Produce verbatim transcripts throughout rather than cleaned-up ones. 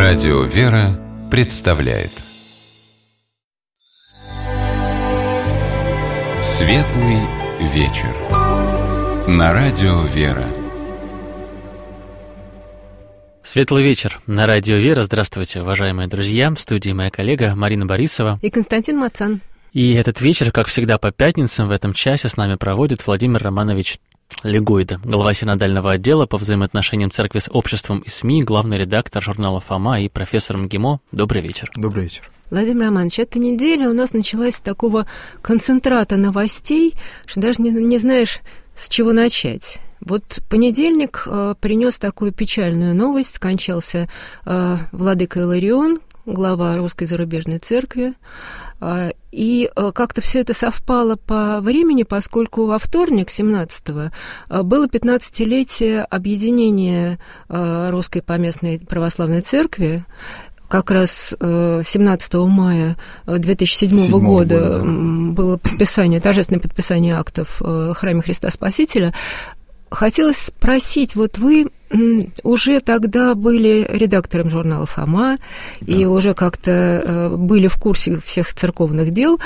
Радио «Вера» представляет Светлый вечер на Радио «Вера». Светлый вечер на Радио «Вера». Здравствуйте, уважаемые друзья. В студии моя коллега Марина Борисова и Константин Мацан. И этот вечер, как всегда по пятницам, в этом часе с нами проводит Владимир Романович Легойда, глава синодального отдела по взаимоотношениям церкви с обществом и СМИ, главный редактор журнала «Фома» и профессор МГИМО. Добрый вечер. Добрый вечер. Владимир Романович, эта неделя у нас началась с такого концентрата новостей, что даже не, не знаешь, с чего начать. Вот понедельник э, принес такую печальную новость. Скончался э, владыка Иларион, глава Русской зарубежной церкви. Э, и э, как-то все это совпало по времени, поскольку во вторник, семнадцатого, э, было пятнадцатилетие объединения э, Русской поместной православной церкви. Как раз семнадцатого мая две тысячи седьмого года, года да. было подписание, торжественное подписание актов в храме Христа Спасителя. Хотелось спросить, вот вы уже тогда были редактором журнала «Фома», да. и уже как-то были в курсе всех церковных дел.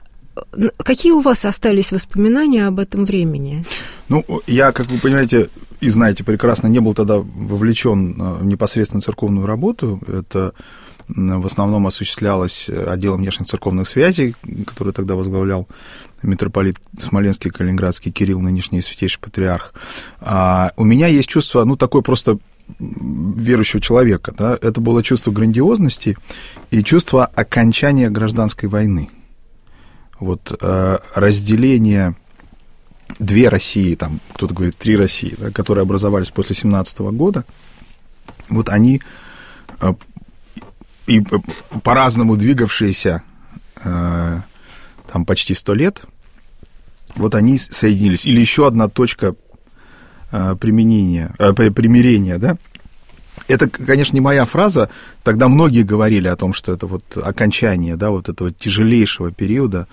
Какие у вас остались воспоминания об этом времени? Ну, я, как вы понимаете и знаете прекрасно, не был тогда вовлечен в непосредственно церковную работу. Это в основном осуществлялось отделом внешних церковных связей, который тогда возглавлял митрополит Смоленский, Калининградский Кирилл, нынешний святейший патриарх. А у меня есть чувство, ну, такое просто верующего человека, да, это было чувство грандиозности и чувство окончания гражданской войны. Вот э, разделение две России, там кто-то говорит три России, да, которые образовались после семнадцатого года, вот они э, и по-разному двигавшиеся э, там почти сто лет, вот они соединились. Или еще одна точка э, применения, э, примирения, да. Это, конечно, не моя фраза. Тогда многие говорили о том, что это вот окончание, да, вот этого тяжелейшего периода,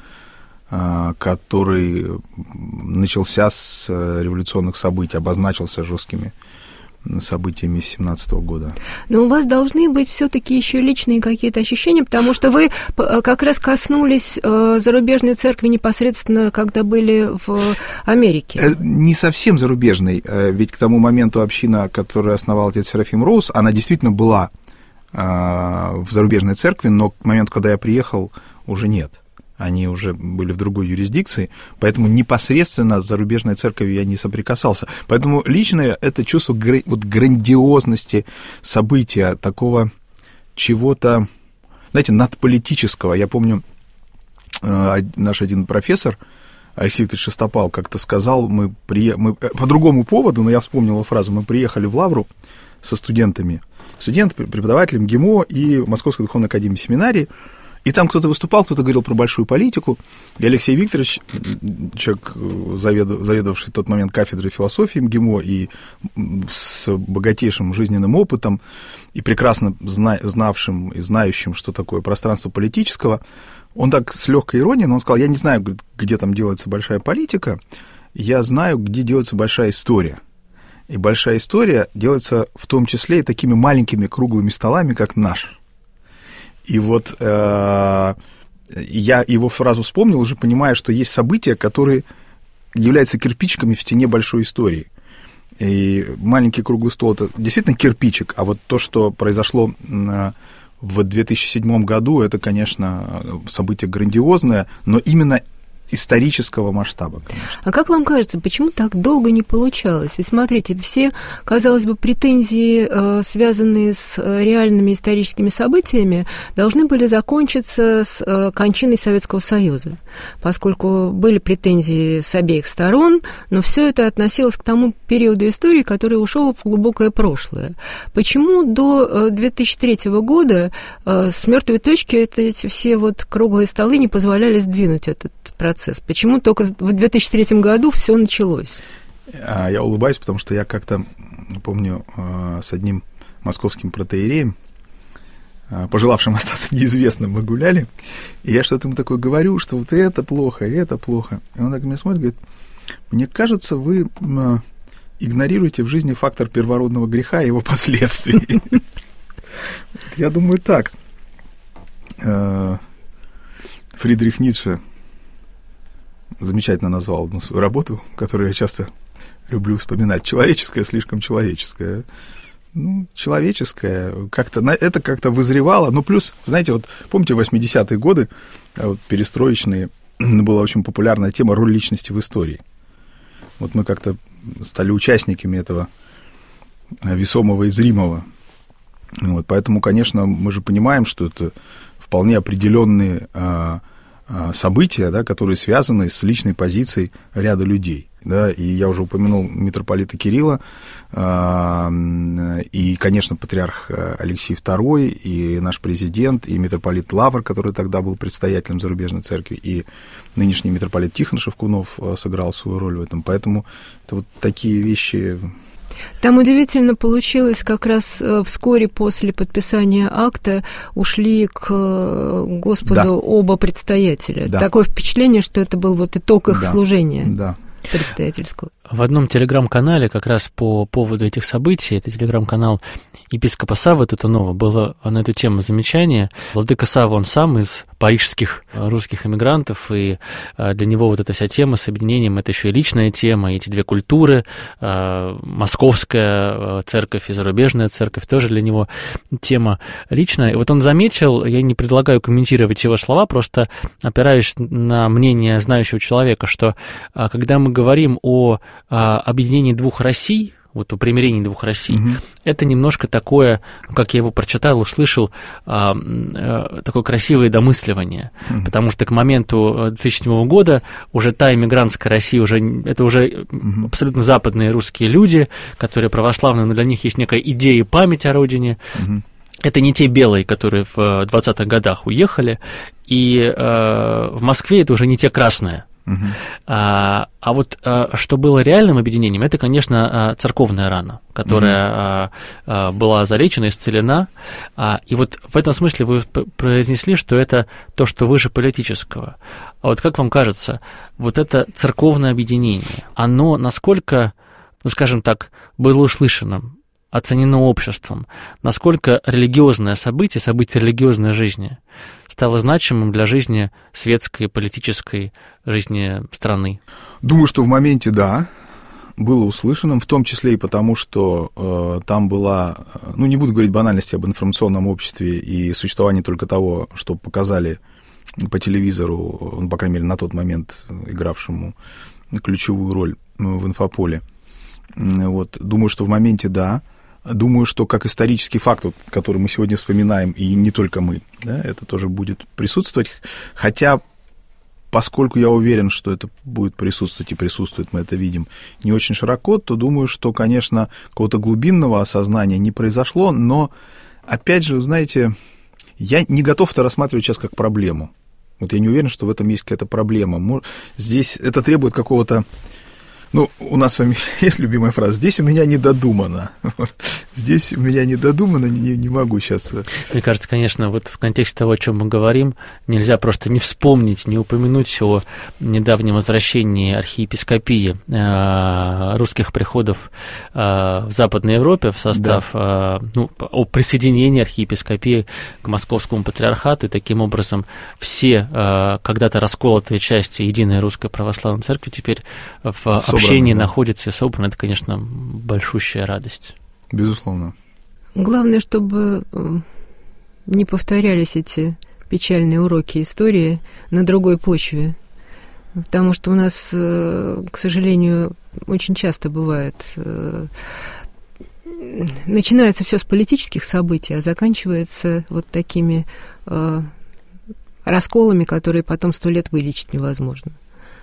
который начался с революционных событий, обозначился жесткими событиями семнадцатого года. Но у вас должны быть все-таки еще личные какие-то ощущения, потому что вы как раз коснулись зарубежной церкви непосредственно, когда были в Америке. Не совсем зарубежной, ведь к тому моменту община, которую основал отец Серафим Роуз, она действительно была в зарубежной церкви, но к моменту, когда я приехал, уже нет. Они уже были в другой юрисдикции, поэтому непосредственно с зарубежной церковью я не соприкасался. Поэтому личное это чувство вот грандиозности события, такого чего-то, знаете, надполитического. Я помню, наш один профессор, Алексей Викторович Шестопал, как-то сказал, мы, при... мы по другому поводу, но я вспомнил его фразу, мы приехали в Лавру со студентами, студент, преподаватель МГИМО и Московской духовной академии семинарии. И там кто-то выступал, кто-то говорил про большую политику, и Алексей Викторович, человек, заведовавший в тот момент кафедрой философии МГИМО и с богатейшим жизненным опытом, и прекрасно знавшим и знающим, что такое пространство политического, он так с легкой иронией, но он сказал, я не знаю, где там делается большая политика, я знаю, где делается большая история. И большая история делается в том числе и такими маленькими круглыми столами, как наш. И вот э, я его фразу вспомнил, уже понимая, что есть события, которые являются кирпичиками в стене большой истории. И маленький круглый стол – это действительно кирпичик, а вот то, что произошло в две тысячи седьмом году, это, конечно, событие грандиозное, но именно исторического масштаба, конечно. А как вам кажется, почему так долго не получалось? Ведь смотрите, все, казалось бы, претензии, связанные с реальными историческими событиями, должны были закончиться с кончиной Советского Союза, поскольку были претензии с обеих сторон, но все это относилось к тому периоду истории, который ушел в глубокое прошлое. Почему до две тысячи третьего года с мертвой точки эти все вот круглые столы не позволяли сдвинуть этот процесс? Почему только в две тысячи третьем году все началось? Я улыбаюсь, потому что я как-то, помню, с одним московским протоиереем, пожелавшим остаться неизвестным, мы гуляли, и я что-то ему такое говорю, что вот это плохо, и это плохо. И он так на меня смотрит, говорит, мне кажется, вы игнорируете в жизни фактор первородного греха и его последствий. Я думаю, так. Фридрих Ницше замечательно назвал одну свою работу, которую я часто люблю вспоминать. Человеческое, слишком человеческое. Ну, человеческое. Как-то, это как-то вызревало. Ну, плюс, знаете, вот помните, восьмидесятые годы, вот, перестроечные, была очень популярная тема «Роль личности в истории». Вот мы как-то стали участниками этого весомого и зримого. Вот, поэтому, конечно, мы же понимаем, что это вполне определенные а, а, события, да, которые связаны с личной позицией ряда людей. Да, и я уже упомянул митрополита Кирилла, а, и, конечно, патриарх Алексий второй, и наш президент, и митрополит Лавр, который тогда был предстоятелем зарубежной церкви, и нынешний митрополит Тихон Шевкунов сыграл свою роль в этом. Поэтому это вот такие вещи... Там удивительно получилось, как раз вскоре после подписания акта ушли к Господу да. оба предстоятеля. Да. Такое впечатление, что это был вот итог их да. служения. Да. Предстоятельского. В одном телеграм-канале как раз по поводу этих событий, это телеграм-канал епископа Саввы Тутунова, было на эту тему замечание. Владыка Савва, он сам из парижских русских эмигрантов, и для него вот эта вся тема с объединением, это еще и личная тема, и эти две культуры, московская церковь и зарубежная церковь, тоже для него тема личная. И вот он заметил, я не предлагаю комментировать его слова, просто опираюсь на мнение знающего человека, что когда мы говорим о объединении двух Россий, вот о примирении двух Россий, угу. это немножко такое, как я его прочитал, услышал, а, а, такое красивое домысливание, угу. потому что к моменту две тысячи седьмого года уже та иммигрантская Россия, уже, это уже угу. абсолютно западные русские люди, которые православные, но для них есть некая идея и память о родине. Угу. Это не те белые, которые в двадцатых годах уехали, и а, в Москве это уже не те красные. Uh-huh. А, а вот а, что было реальным объединением, это, конечно, церковная рана, которая uh-huh. а, а, была залечена, исцелена. А, и вот в этом смысле вы произнесли, что это то, что выше политического. А вот как вам кажется, вот это церковное объединение, оно насколько, ну, скажем так, было услышанным, оценено обществом, насколько религиозное событие, событие религиозной жизни стало значимым для жизни светской, политической жизни страны? Думаю, что в моменте, да, было услышанным, в том числе и потому, что э, там была, ну, не буду говорить банальности об информационном обществе и существовании только того, что показали по телевизору, ну, по крайней мере, на тот момент игравшему ключевую роль в инфополе. Вот. Думаю, что в моменте, да. Думаю, что как исторический факт, который мы сегодня вспоминаем, и не только мы, да, это тоже будет присутствовать. Хотя, поскольку я уверен, что это будет присутствовать, и присутствует, мы это видим, не очень широко, то думаю, что, конечно, какого-то глубинного осознания не произошло, но, опять же, вы знаете, я не готов это рассматривать сейчас как проблему. Вот я не уверен, что в этом есть какая-то проблема. Здесь это требует какого-то... Ну, у нас с вами есть любимая фраза: «Здесь у меня не додумано». Здесь у меня не додумано, не, не могу сейчас... Мне кажется, конечно, вот в контексте того, о чем мы говорим, нельзя просто не вспомнить, не упомянуть о недавнем возвращении архиепископии э, русских приходов э, в Западной Европе в состав, да. э, ну, о присоединении архиепископии к Московскому патриархату, и таким образом все э, когда-то расколотые части единой русской православной церкви теперь в Собраны, общении да. находятся и собраны. Это, конечно, большущая радость. Безусловно. Главное, чтобы не повторялись эти печальные уроки истории на другой почве. Потому что у нас, к сожалению, очень часто бывает, начинается все с политических событий, а заканчивается вот такими расколами, которые потом сто лет вылечить невозможно.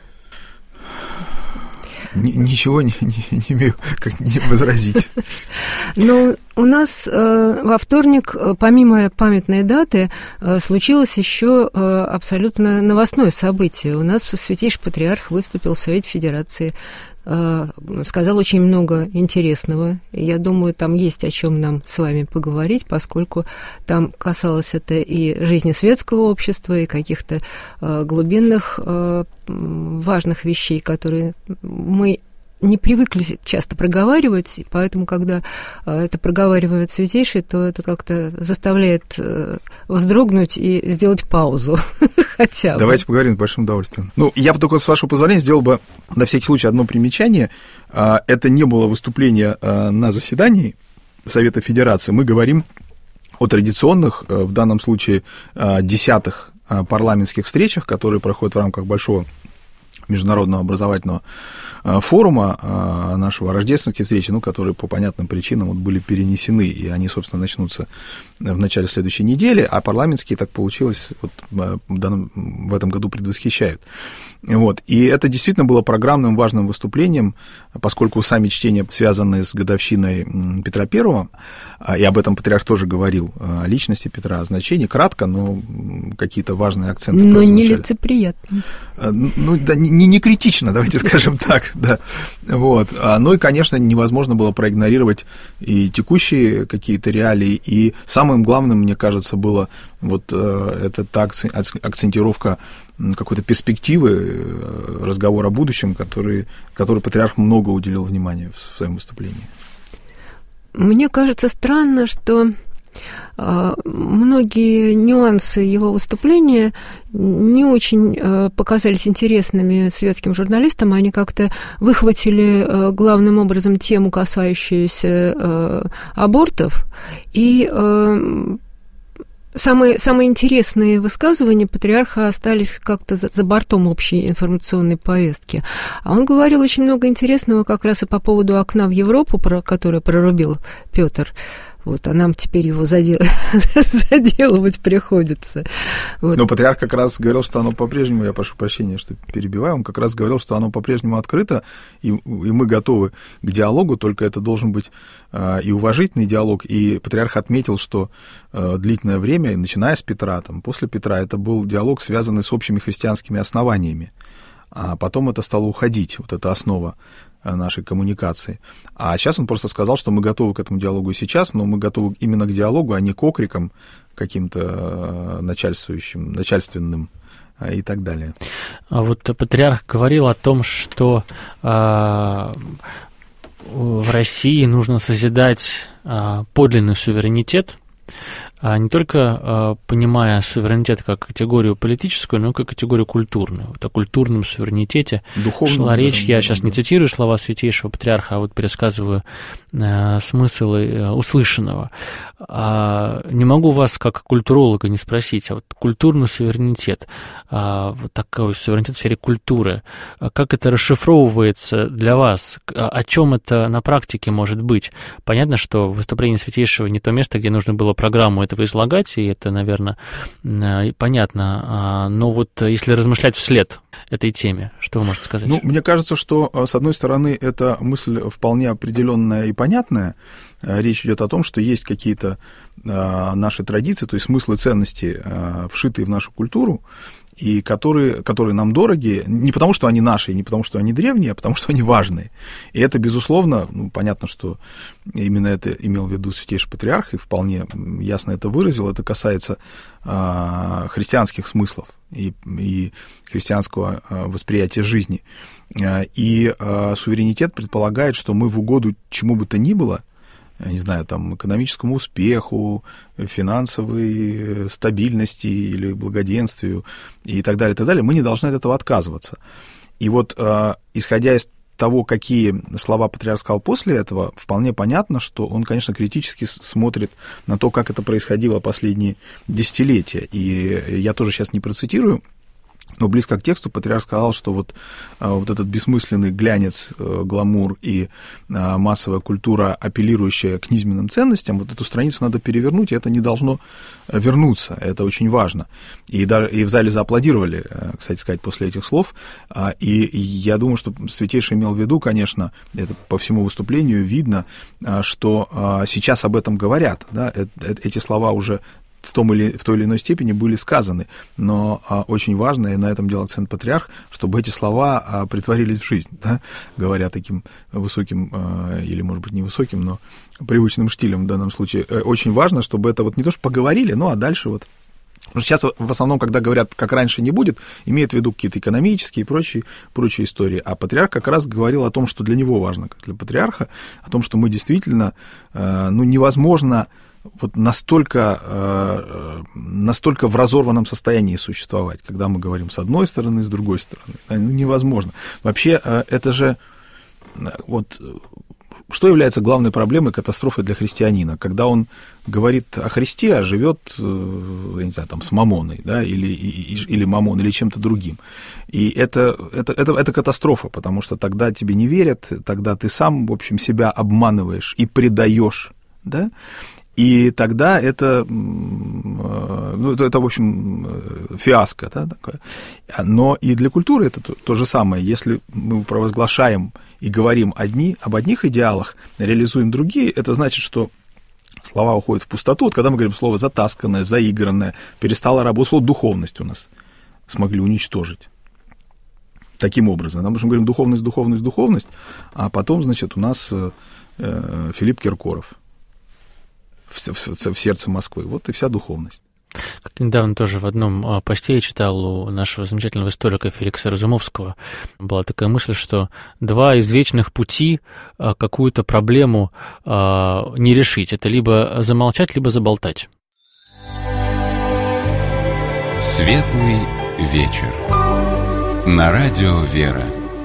Ничего не, не, не имею как не возразить. Ну, у нас э, во вторник, помимо памятной даты, э, случилось еще э, абсолютно новостное событие. У нас Святейший Патриарх выступил в Совете Федерации, э, сказал очень много интересного. Я думаю, там есть о чем нам с вами поговорить, поскольку там касалось это и жизни светского общества, и каких-то э, глубинных, э, важных вещей, которые мы не привыкли часто проговаривать, и поэтому, когда это проговаривает Святейший, то это как-то заставляет вздрогнуть и сделать паузу хотя бы. Давайте поговорим с большим удовольствием. Ну, я бы только, с вашего позволения, сделал бы на всякий случай одно примечание. Это не было выступление на заседании Совета Федерации. Мы говорим о традиционных, в данном случае, десятых парламентских встречах, которые проходят в рамках большого международного образовательного форума, нашего рождественские встречи, ну, которые по понятным причинам вот были перенесены, и они, собственно, начнутся в начале следующей недели, а парламентские, так получилось, вот в, данном, в этом году предвосхищают. Вот. И это действительно было программным важным выступлением, поскольку сами чтения, связанные с годовщиной Петра Первого, и об этом патриарх тоже говорил, о личности Петра, о значении, кратко, но какие-то важные акценты. Но не лицеприятно. Ну, да, не, не критично, давайте скажем так, да. Вот. Ну и, конечно, невозможно было проигнорировать и текущие какие-то реалии, и самым главным, мне кажется, было вот э, эта акцентировка какой-то перспективы, разговор о будущем, который, который патриарх много уделил внимания в своем выступлении. Мне кажется странно, что многие нюансы его выступления не очень показались интересными светским журналистам. Они как-то выхватили главным образом тему, касающуюся абортов, и Самые, самые интересные высказывания патриарха остались как-то за, за бортом общей информационной повестки. А он говорил очень много интересного как раз и по поводу окна в Европу, про, которое прорубил Петр. Вот, а нам теперь его задел... заделывать приходится. Вот. Но патриарх как раз говорил, что оно по-прежнему, я прошу прощения, что перебиваю, он как раз говорил, что оно по-прежнему открыто, и, и мы готовы к диалогу, только это должен быть э, и уважительный диалог. И патриарх отметил, что э, длительное время, начиная с Петра, там, после Петра, это был диалог, связанный с общими христианскими основаниями. А потом это стало уходить, вот эта основа нашей коммуникации. А сейчас он просто сказал, что мы готовы к этому диалогу и сейчас, но мы готовы именно к диалогу, а не к окрикам каким-то начальствующим, начальственным и так далее. А вот патриарх говорил о том, что а, в России нужно созидать а, подлинный суверенитет, а не только а, понимая суверенитет как категорию политическую, но и как категорию культурную. Вот о культурном суверенитете Духовном, шла речь. Да, я да, сейчас да. не цитирую слова Святейшего Патриарха, а вот пересказываю а, смысл а, услышанного. А, не могу вас, как культуролога, не спросить, а вот культурный суверенитет, а, вот такой суверенитет в сфере культуры, а как это расшифровывается для вас? А, о чем это на практике может быть? Понятно, что выступление Святейшего не то место, где нужно было программу этого излагать, и это, наверное, понятно. Но вот если размышлять вслед этой теме, что вы можете сказать? Ну, мне кажется, что, с одной стороны, эта мысль вполне определенная и понятная. Речь идет о том, что есть какие-то наши традиции, то есть смыслы, ценности, вшитые в нашу культуру, и которые, которые нам дороги, не потому, что они наши, не потому, что они древние, а потому, что они важные. И это, безусловно, ну, понятно, что именно это имел в виду Святейший Патриарх, и вполне ясно это выразил. Это касается а, христианских смыслов и, и христианского а, восприятия жизни. А, и а, суверенитет предполагает, что мы в угоду чему бы то ни было, я не знаю, там, экономическому успеху, финансовой стабильности или благоденствию и так далее, и так далее, мы не должны от этого отказываться. И вот, э, исходя из того, какие слова патриарх сказал после этого, вполне понятно, что он, конечно, критически смотрит на то, как это происходило последние десятилетия. И я тоже сейчас не процитирую, но близко к тексту патриарх сказал, что вот, вот этот бессмысленный глянец, гламур и массовая культура, апеллирующая к низменным ценностям, вот эту страницу надо перевернуть, и это не должно вернуться, это очень важно. И, даже, и в зале зааплодировали, кстати сказать, после этих слов, и я думаю, что Святейший имел в виду, конечно, это по всему выступлению видно, что сейчас об этом говорят, да, эти слова уже в, том или, в той или иной степени были сказаны, но а, очень важно, и на этом делает акцент патриарх, чтобы эти слова а, притворились в жизнь, да, говоря таким высоким, а, или, может быть, не высоким, но привычным штилем в данном случае. Очень важно, чтобы это вот не то, что поговорили, ну, а дальше вот Потому что сейчас в основном, когда говорят, как раньше не будет, имеют в виду какие-то экономические и прочие, прочие истории. А патриарх как раз говорил о том, что для него важно, как для патриарха, о том, что мы действительно, ну, невозможно вот настолько, настолько в разорванном состоянии существовать, когда мы говорим с одной стороны, с другой стороны. Ну, невозможно. Вообще, это же вот... Что является главной проблемой, катастрофой для христианина? Когда он говорит о Христе, а живет, я не знаю, там, с мамоной, да, или, или мамон, или чем-то другим. И это, это, это, это катастрофа, потому что тогда тебе не верят, тогда ты сам, в общем, себя обманываешь и предаешь, да, и тогда это, ну, это, это в общем, фиаско, да, такое. Но и для культуры это то, то же самое. Если мы провозглашаем и говорим одни, об одних идеалах, реализуем другие, это значит, что слова уходят в пустоту. Вот когда мы говорим слово «затасканное», «заигранное», перестало работать, слово «духовность» у нас смогли уничтожить. Таким образом. Потому что мы говорим «духовность, духовность, духовность», а потом, значит, у нас э, Филипп Киркоров в, в, в сердце Москвы. Вот и вся духовность. Как недавно тоже в одном посте я читал у нашего замечательного историка Феликса Разумовского, была такая мысль, что два извечных пути какую-то проблему не решить. Это либо замолчать, либо заболтать. Светлый вечер. На радио «Вера».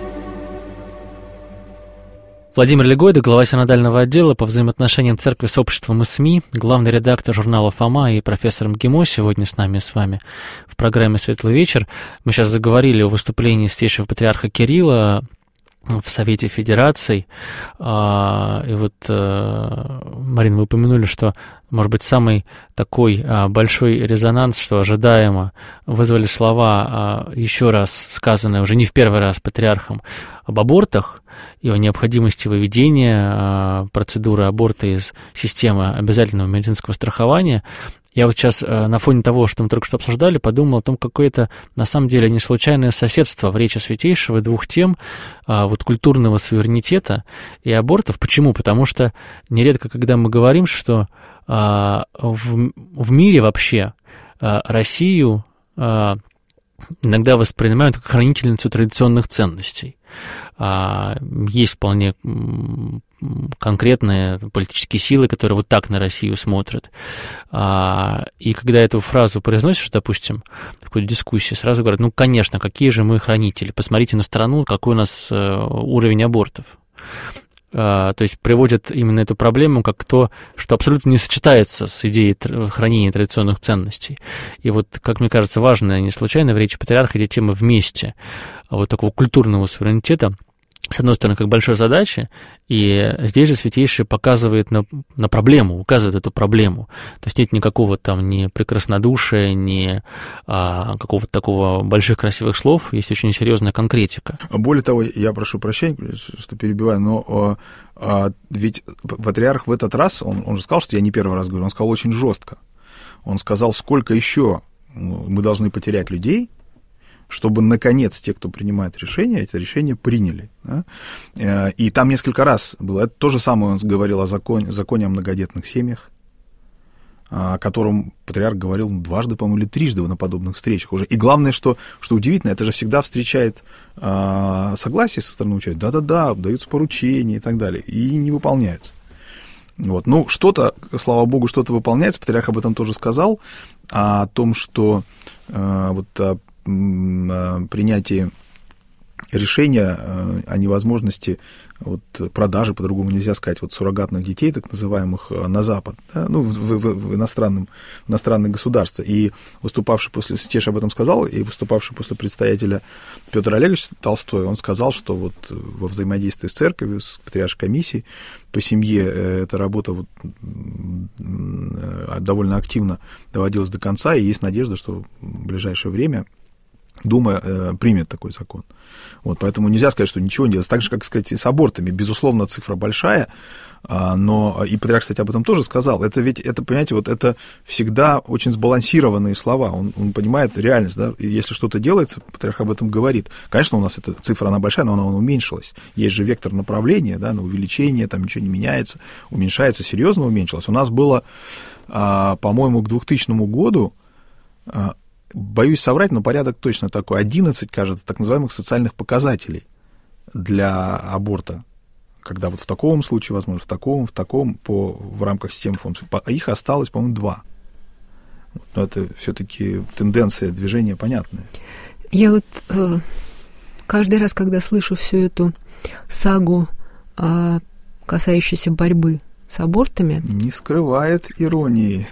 Владимир Легойда, глава синодального отдела по взаимоотношениям церкви с обществом и СМИ, главный редактор журнала «Фома» и профессор МГИМО сегодня с нами, с вами в программе «Светлый вечер». Мы сейчас заговорили о выступлении святейшего патриарха Кирилла в Совете Федераций. И вот, Марина, вы упомянули, что, может быть, самый такой большой резонанс, что ожидаемо вызвали слова, еще раз сказанные, уже не в первый раз патриархом, об абортах и о необходимости выведения процедуры аборта из системы обязательного медицинского страхования. Я вот сейчас на фоне того, что мы только что обсуждали, подумал о том, какое это на самом деле не случайное соседство в речи Святейшего двух тем, вот культурного суверенитета и абортов. Почему? Потому что нередко, когда мы говорим, что в, в мире вообще Россию иногда воспринимают как хранительницу традиционных ценностей. Есть вполне конкретные политические силы, которые вот так на Россию смотрят. И когда эту фразу произносишь, допустим, в какой-то дискуссии, сразу говорят, ну, конечно, какие же мы хранители, посмотрите на страну, какой у нас уровень абортов. То есть приводят именно эту проблему как то, что абсолютно не сочетается с идеей хранения традиционных ценностей. И вот, как мне кажется, важно, не случайно в речи патриарха эти темы вместе, вот такого культурного суверенитета, с одной стороны, как большой задачи, и здесь же Святейший показывает на, на проблему, указывает эту проблему. То есть нет никакого там ни прекраснодушия, ни а, какого-то такого больших красивых слов, есть очень серьезная конкретика. Более того, я прошу прощения, что перебиваю, но а, ведь патриарх в этот раз, он, он же сказал, что я не первый раз говорю, он сказал очень жестко. Он сказал, сколько еще мы должны потерять людей, чтобы, наконец, те, кто принимает решения, эти решения приняли. Да? И там несколько раз было. Это то же самое он говорил о законе, законе о многодетных семьях, о котором патриарх говорил дважды, по-моему, или трижды на подобных встречах уже. И главное, что, что удивительно, это же всегда встречает а, согласие со стороны участия. Да-да-да, даются поручения и так далее, и не выполняются. Вот. Ну, что-то, слава богу, что-то выполняется. Патриарх об этом тоже сказал, о том, что а, вот о принятии решения о невозможности вот, продажи, по-другому нельзя сказать, вот, суррогатных детей, так называемых, на Запад, да, ну, в, в, в, иностранном, в иностранные государства. И выступавший после, Стеша об этом сказал, и выступавший после предстоятеля Петр Олегович Толстой, он сказал, что вот во взаимодействии с церковью, с патриаршей комиссией по семье эта работа вот довольно активно доводилась до конца, и есть надежда, что в ближайшее время Дума э, примет такой закон. Вот, поэтому нельзя сказать, что ничего не делается. Так же, как сказать, и с абортами. Безусловно, цифра большая, а, но и патриарх, кстати, об этом тоже сказал. Это ведь, это, понимаете, вот это всегда очень сбалансированные слова. Он, он понимает реальность, да, и если что-то делается, патриарх об этом говорит. Конечно, у нас эта цифра, она большая, но она, она уменьшилась. Есть же вектор направления, да, на увеличение, там ничего не меняется, уменьшается, серьезно уменьшилось. У нас было, а, по-моему, к двухтысячному году боюсь соврать, но порядок точно такой. одиннадцать, кажется, так называемых социальных показателей для аборта. Когда вот в таком случае, возможно, в таком, в таком, по, в рамках системы фонд. А их осталось, по-моему, два. Но это все-таки тенденция движения понятная. Я вот э, каждый раз, когда слышу всю эту сагу, э, касающуюся борьбы с абортами... Не скрывает иронии.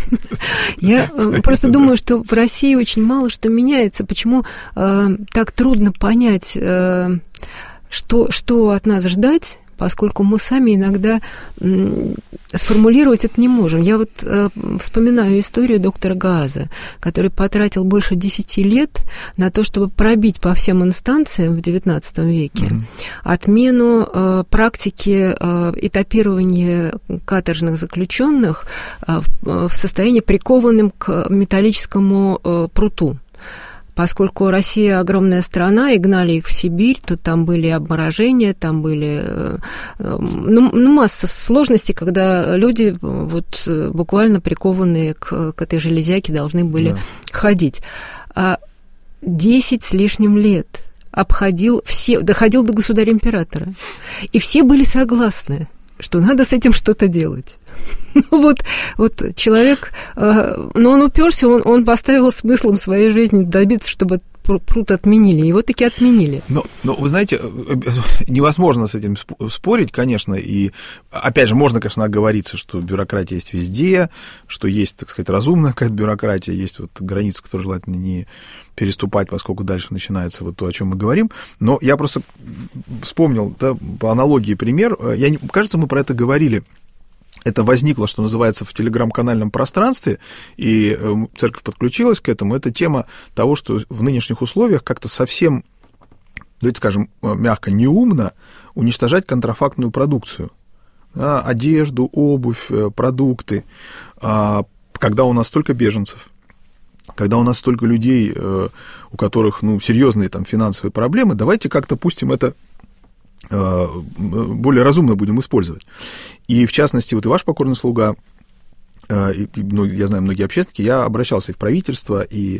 Я просто думаю, что в России очень мало что меняется. Почему э, так трудно понять, э, что, что от нас ждать, поскольку мы сами иногда м, сформулировать это не можем. Я вот э, вспоминаю историю доктора Гааза, который потратил больше десяти лет на то, чтобы пробить по всем инстанциям в девятнадцатом веке mm-hmm. отмену э, практики э, этапирования каторжных заключенных э, в состоянии прикованным к металлическому э, пруту. Поскольку Россия огромная страна, и гнали их в Сибирь, то там были обморожения, там были ну, ну, масса сложностей, когда люди вот, буквально прикованные к, к этой железяке должны были да. ходить. А десять с лишним лет обходил все, доходил до государя-императора. И все были согласны, что надо с этим что-то делать. Ну вот, вот человек, э, но он уперся, он, он поставил смыслом своей жизни добиться, чтобы пруд отменили. Его таки отменили. Но, но вы знаете, невозможно с этим спорить, конечно, и, опять же, можно, конечно, оговориться, что бюрократия есть везде, что есть, так сказать, разумная какая-то бюрократия, есть вот границы, которые желательно не переступать, поскольку дальше начинается вот то, о чем мы говорим. Но я просто вспомнил, да, по аналогии пример, я не, кажется, мы про это говорили. Это возникло, что называется, в телеграм-канальном пространстве, и церковь подключилась к этому. Это тема того, что в нынешних условиях как-то совсем, давайте скажем, мягко, неумно уничтожать контрафактную продукцию. Да, одежду, обувь, продукты. Когда у нас столько беженцев, когда у нас столько людей, у которых ну, серьезные там, финансовые проблемы, давайте как-то пустим это... более разумно будем использовать. И, в частности, вот и ваш покорный слуга, и, ну, я знаю, многие общественники, я обращался и в правительство, и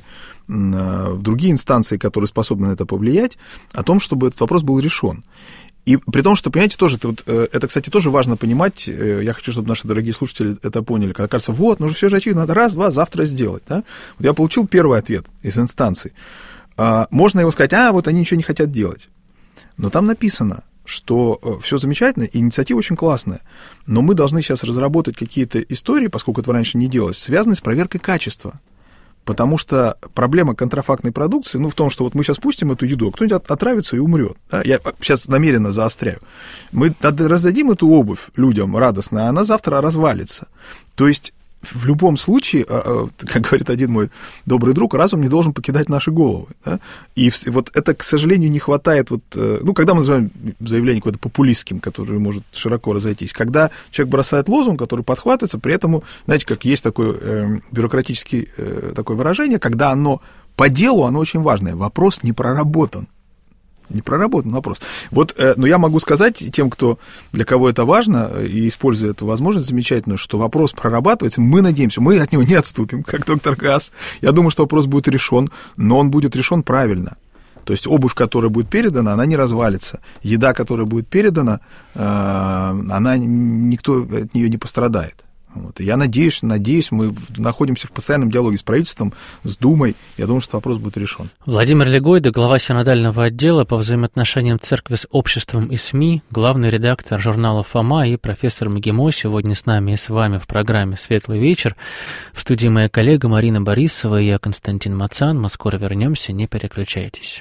в другие инстанции, которые способны на это повлиять, о том, чтобы этот вопрос был решен. И при том, что, понимаете, тоже, это, вот, это, кстати, тоже важно понимать, я хочу, чтобы наши дорогие слушатели это поняли, когда кажется, вот, ну, все же очевидно, надо раз, два, завтра сделать. Да? Вот я получил первый ответ из инстанции. Можно его сказать, а, вот они ничего не хотят делать. Но там написано, что все замечательно, инициатива очень классная, но мы должны сейчас разработать какие-то истории, поскольку этого раньше не делалось, связанные с проверкой качества. Потому что проблема контрафактной продукции, ну, в том, что вот мы сейчас пустим эту еду, кто-нибудь отравится и умрет. Да? Я сейчас намеренно заостряю. Мы раздадим эту обувь людям радостно, а она завтра развалится. То есть в любом случае, как говорит один мой добрый друг, разум не должен покидать наши головы. Да? И вот это, к сожалению, не хватает, вот, ну, когда мы называем заявление какое-то популистским, которое может широко разойтись, когда человек бросает лозунг, который подхватывается, при этом, знаете, как есть такое э, бюрократическое э, такое выражение, когда оно по делу, оно очень важное, вопрос не проработан. Не проработан вопрос. Вот, э, но я могу сказать тем, кто, для кого это важно, и используя эту возможность замечательную, что вопрос прорабатывается, мы надеемся, мы от него не отступим, как доктор Гааз. Я думаю, что вопрос будет решен, но он будет решен правильно. То есть обувь, которая будет передана, она не развалится. Еда, которая будет передана, э, она, никто от нее не пострадает. Вот. И я надеюсь, надеюсь, мы находимся в постоянном диалоге с правительством, с Думой. Я думаю, что вопрос будет решен. Владимир Легойда, глава синодального отдела по взаимоотношениям церкви с обществом и СМИ, главный редактор журнала «Фома» и профессор МГИМО сегодня с нами и с вами в программе «Светлый вечер». В студии моя коллега Марина Борисова и я, Константин Мацан. Мы скоро вернемся, не переключайтесь.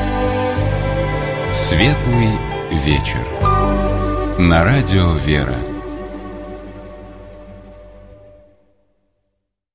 «Светлый вечер» на радио «Вера».